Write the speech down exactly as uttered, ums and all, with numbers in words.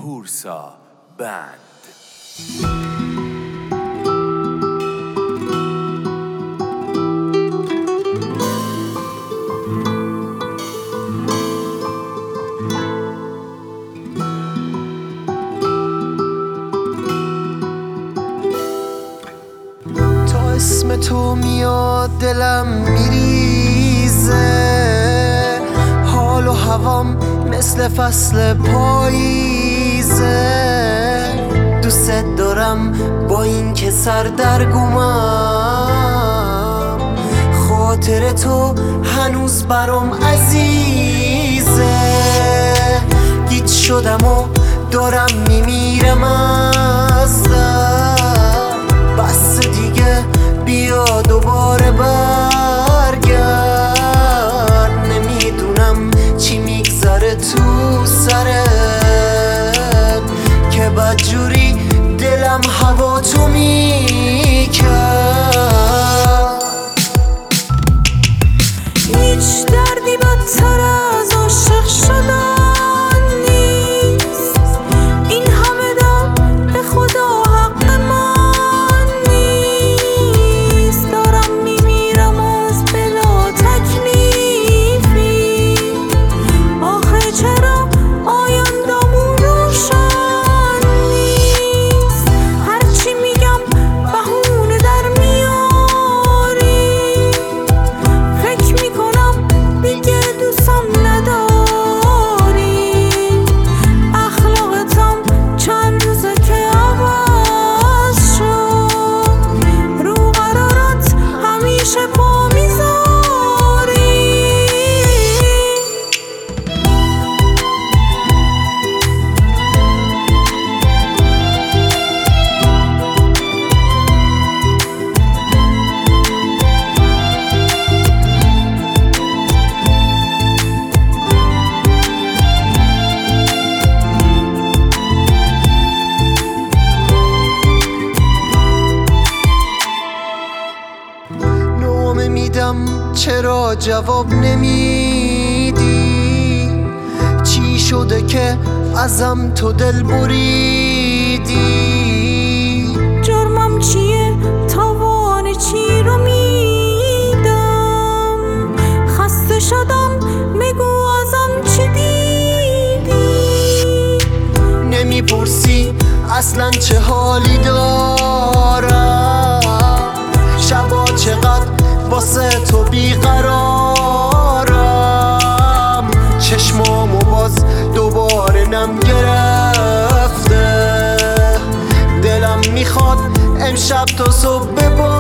پورسا بند. اسم تو میاد دلم میریزه، حال و هوام مثل فصل پاییزه. دوست دارم با این که سردرگمم، خاطر تو هنوز برام عزیزه. گیج شدم و دارم میمیرم از درد، بس دیگه بیا دوباره برگرد. نمیدونم چی میگذره تو سرت که بدجوری دلم هوا تو میکرد. هیچ دردی بدتر از عاشق شدن نیست، این همه درد به خدا حق من. چرا جواب نمیدی؟ چی شده که ازم تو دل بریدی؟ جرمم چیه؟ تاوان چی رو میدم؟ خسته شدم بگو ازم چی دیدی؟ نمیپرسی اصلا چه حالی دارم، شبا چقدر واسه تو بیقرارم. چشمامو باز دوباره نم گرفته، دلم میخواد امشب تا صبح ببارم.